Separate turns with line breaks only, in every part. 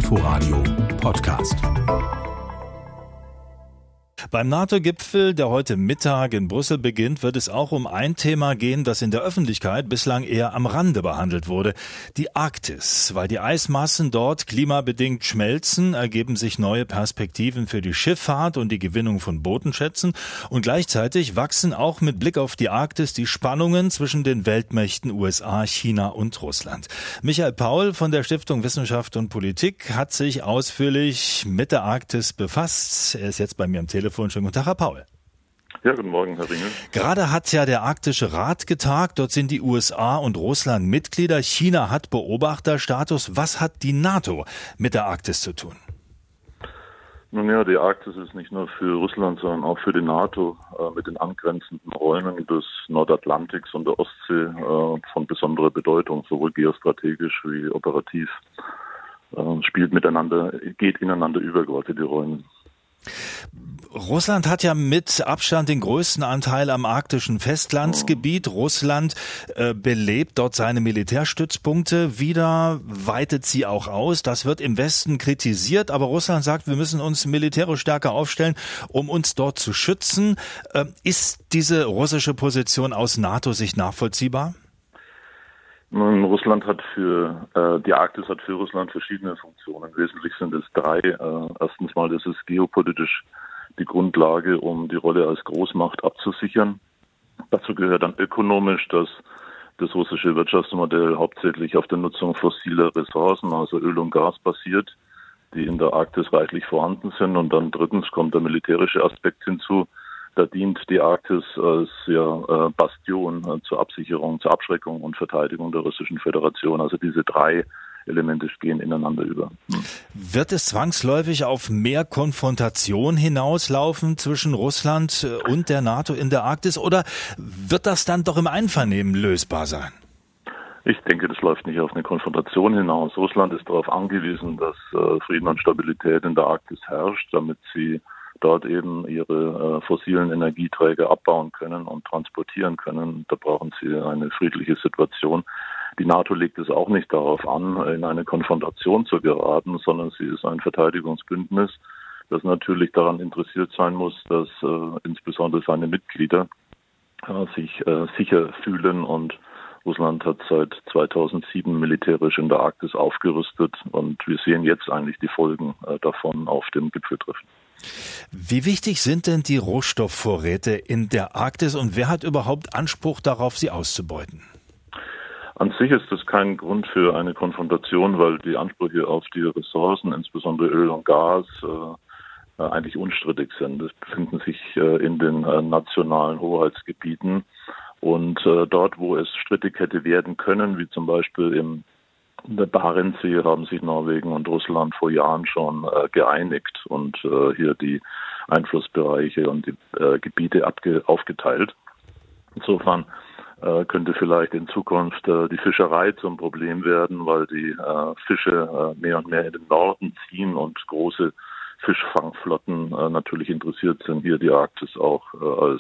Inforadio Podcast.
Beim NATO-Gipfel, der heute Mittag in Brüssel beginnt, wird es auch um ein Thema gehen, das in der Öffentlichkeit bislang eher am Rande behandelt wurde. Die Arktis. Weil die Eismassen dort klimabedingt schmelzen, ergeben sich neue Perspektiven für die Schifffahrt und die Gewinnung von Bodenschätzen. Und gleichzeitig wachsen auch mit Blick auf die Arktis die Spannungen zwischen den Weltmächten USA, China und Russland. Michael Paul von der Stiftung Wissenschaft und Politik hat sich ausführlich mit der Arktis befasst. Er ist jetzt bei mir am Telefon. Schönen guten Tag, Herr Paul.
Ja, guten Morgen, Herr Ringel.
Gerade hat ja der Arktische Rat getagt. Dort sind die USA und Russland Mitglieder. China hat Beobachterstatus. Was hat die NATO mit der Arktis zu tun?
Nun ja, die Arktis ist nicht nur für Russland, sondern auch für die NATO mit den angrenzenden Räumen des Nordatlantiks und der Ostsee von besonderer Bedeutung, sowohl geostrategisch wie operativ. Geht ineinander über quasi die Räume.
Russland hat ja mit Abstand den größten Anteil am arktischen Festlandsgebiet. Russland belebt dort seine Militärstützpunkte wieder, weitet sie auch aus. Das wird im Westen kritisiert, aber Russland sagt, wir müssen uns militärisch stärker aufstellen, um uns dort zu schützen. Ist diese russische Position aus NATO-Sicht nachvollziehbar?
Nun, die Arktis hat für Russland verschiedene Funktionen. Wesentlich sind es drei. Erstens mal, das ist geopolitisch die Grundlage, um die Rolle als Großmacht abzusichern. Dazu gehört dann ökonomisch, dass das russische Wirtschaftsmodell hauptsächlich auf der Nutzung fossiler Ressourcen, also Öl und Gas basiert, die in der Arktis reichlich vorhanden sind. Und dann drittens kommt der militärische Aspekt hinzu. Da dient die Arktis als Bastion zur Absicherung, zur Abschreckung und Verteidigung der Russischen Föderation. Also diese drei Elemente gehen ineinander über.
Wird es zwangsläufig auf mehr Konfrontation hinauslaufen zwischen Russland und der NATO in der Arktis oder wird das dann doch im Einvernehmen lösbar sein?
Ich denke, das läuft nicht auf eine Konfrontation hinaus. Russland ist darauf angewiesen, dass Frieden und Stabilität in der Arktis herrscht, damit sie dort eben ihre fossilen Energieträger abbauen können und transportieren können. Da brauchen sie eine friedliche Situation. Die NATO legt es auch nicht darauf an, in eine Konfrontation zu geraten, sondern sie ist ein Verteidigungsbündnis, das natürlich daran interessiert sein muss, dass insbesondere seine Mitglieder sich sicher fühlen. Und Russland hat seit 2007 militärisch in der Arktis aufgerüstet und wir sehen jetzt eigentlich die Folgen davon auf dem Gipfeltreffen.
Wie wichtig sind denn die Rohstoffvorräte in der Arktis und wer hat überhaupt Anspruch darauf, sie auszubeuten?
An sich ist das kein Grund für eine Konfrontation, weil die Ansprüche auf die Ressourcen, insbesondere Öl und Gas, eigentlich unstrittig sind. Es befinden sich in den nationalen Hoheitsgebieten und dort, wo es strittig hätte werden können, wie zum Beispiel in der Barentssee, haben sich Norwegen und Russland vor Jahren schon geeinigt und hier die Einflussbereiche und die Gebiete aufgeteilt. Insofern könnte vielleicht in Zukunft die Fischerei zum Problem werden, weil die Fische mehr und mehr in den Norden ziehen und große Fischfangflotten natürlich interessiert sind, hier die Arktis auch als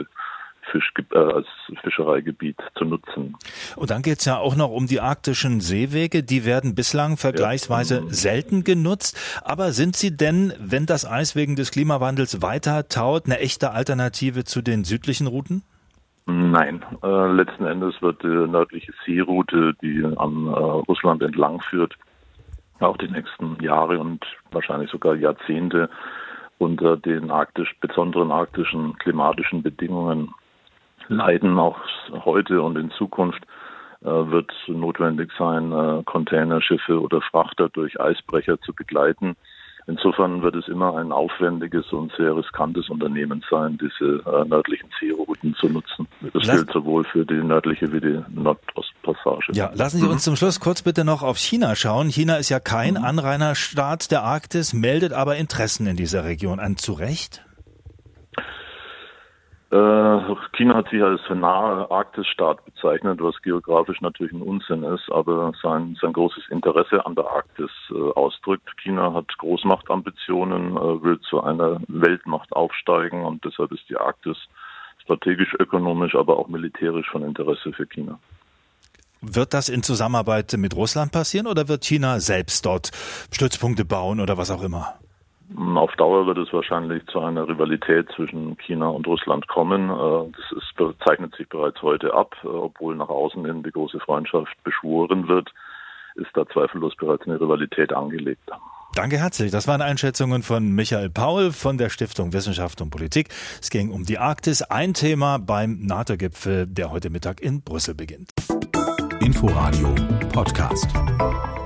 Fischereigebiet zu nutzen.
Und dann geht es ja auch noch um die arktischen Seewege. Die werden bislang vergleichsweise selten genutzt. Aber sind sie denn, wenn das Eis wegen des Klimawandels weiter taut, eine echte Alternative zu den südlichen Routen?
Nein, letzten Endes wird die nördliche Seeroute, die an Russland entlang führt, auch die nächsten Jahre und wahrscheinlich sogar Jahrzehnte unter den besonderen arktischen klimatischen Bedingungen leiden. Auch heute und in Zukunft wird notwendig sein, Containerschiffe oder Frachter durch Eisbrecher zu begleiten. Insofern wird es immer ein aufwendiges und sehr riskantes Unternehmen sein, diese nördlichen Seerouten zu nutzen. Das gilt sowohl für die nördliche wie die Nordostpassage.
Ja, lassen Sie uns zum Schluss kurz bitte noch auf China schauen. China ist ja kein Anrainerstaat der Arktis, meldet aber Interessen in dieser Region an. Zu Recht?
China hat sich als nahe Arktisstaat bezeichnet, was geografisch natürlich ein Unsinn ist, aber sein großes Interesse an der Arktis ausdrückt. China hat Großmachtambitionen, will zu einer Weltmacht aufsteigen und deshalb ist die Arktis strategisch, ökonomisch, aber auch militärisch von Interesse für China.
Wird das in Zusammenarbeit mit Russland passieren oder wird China selbst dort Stützpunkte bauen oder was auch immer?
Auf Dauer wird es wahrscheinlich zu einer Rivalität zwischen China und Russland kommen. Das zeichnet sich bereits heute ab, obwohl nach außen hin die große Freundschaft beschworen wird, ist da zweifellos bereits eine Rivalität angelegt.
Danke herzlich. Das waren Einschätzungen von Michael Paul von der Stiftung Wissenschaft und Politik. Es ging um die Arktis, ein Thema beim NATO-Gipfel, der heute Mittag in Brüssel beginnt.
Inforadio Podcast.